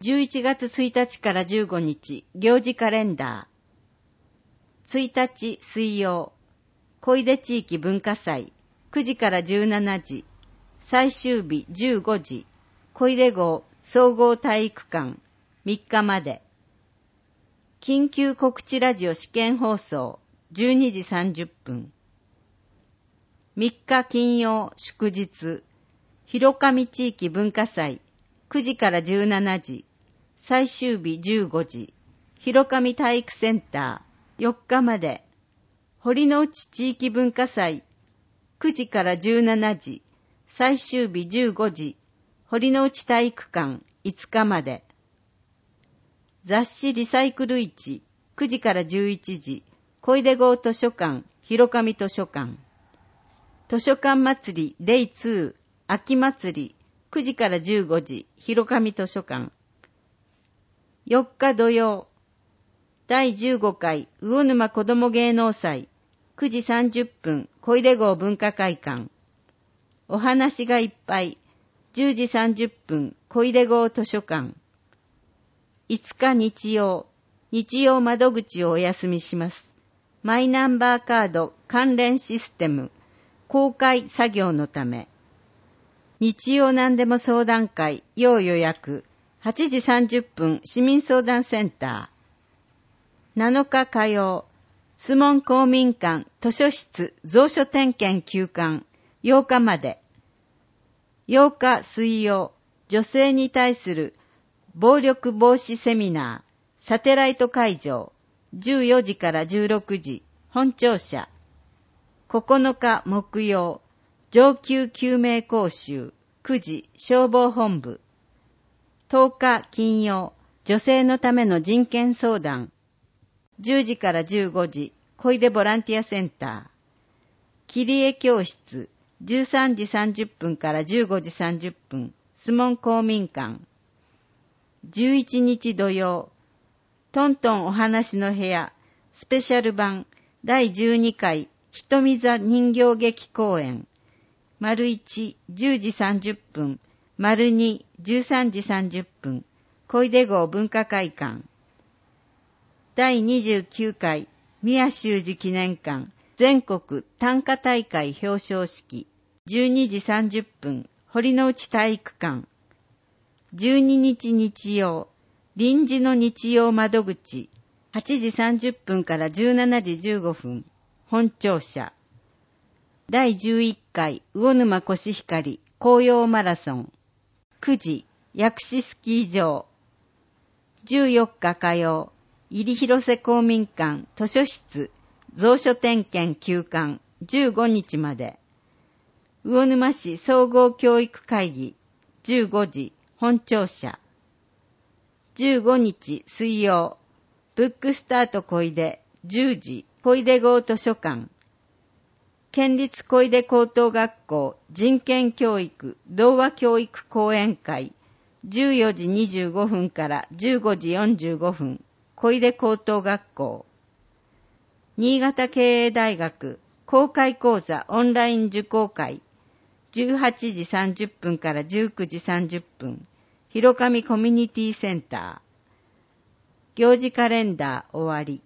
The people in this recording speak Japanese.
11月1日から15日、行事カレンダー。1日水曜、小出地域文化祭、9時から17時、最終日15時、小出号総合体育館、3日まで。緊急告知ラジオ試験放送、12時30分。3日金曜祝日、広上地域文化祭、9時から17時、最終日15時、広上体育センター、4日まで。堀之内地域文化祭、9時から17時、最終日15時、堀之内体育館、5日まで。雑誌リサイクル市、9時から11時、小出号図書館、広上図書館。図書館祭り Day2 秋祭り、9時から15時、広上図書館。4日土曜、第15回魚沼子ども芸能祭、9時30分、小出号文化会館。お話がいっぱい、10時30分、小出号図書館。5日日曜窓口をお休みします。マイナンバーカード関連システム、公開作業のため。日曜何でも相談会、要予約、8時30分、市民相談センター。7日火曜、須門公民館図書室蔵書点検休館、8日まで。8日水曜、女性に対する暴力防止セミナー、サテライト会場、14時から16時、本庁舎。9日木曜、上級救命講習、9時、消防本部。10日金曜、女性のための人権相談。10時から15時、小出ボランティアセンター。切り絵教室、13時30分から15時30分、須門公民館。11日土曜、トントンお話の部屋、スペシャル版、第12回、瞳座人形劇公演。丸1、10時30分、丸2、13時30分、小出号文化会館。第29回、宮修司記念館、全国短歌大会表彰式、12時30分、堀之内体育館。12日日曜、臨時の日曜窓口、8時30分から17時15分、本庁舎。第11回魚沼コシヒカリ紅葉マラソン、9時薬師スキー場。14日火曜、入広瀬公民館図書室蔵書点検休館、15日まで。魚沼市総合教育会議、15時本庁舎。15日水曜、ブックスタート小出、10時小出号図書館。県立小出高等学校人権教育童話教育講演会、14時25分から15時45分、小出高等学校。新潟経営大学公開講座オンライン受講会、18時30分から19時30分、広上コミュニティセンター。行事カレンダー終わり。